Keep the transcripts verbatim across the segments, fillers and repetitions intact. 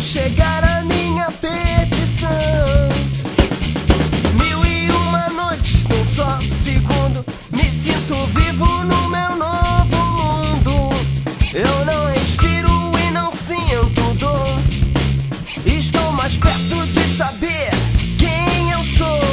chegar a minha petição. Mil e uma noites num só segundo, me sinto vivo no meu novo mundo. Eu não respiro e não sinto dor, estou mais perto de saber quem eu sou.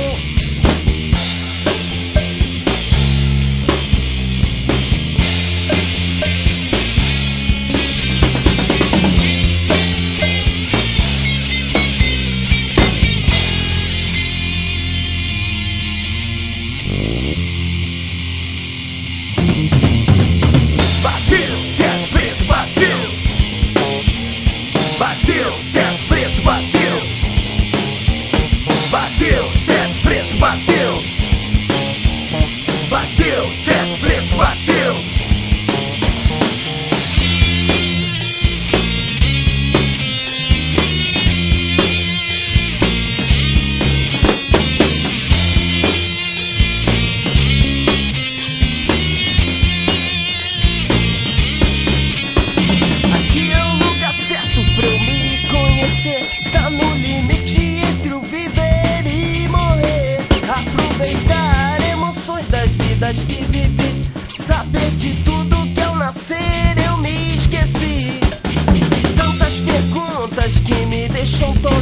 Está no limite entre o viver e morrer. Aproveitar emoções das vidas que vivi, saber de tudo que ao nascer eu me esqueci. Tantas perguntas que me deixam tonto,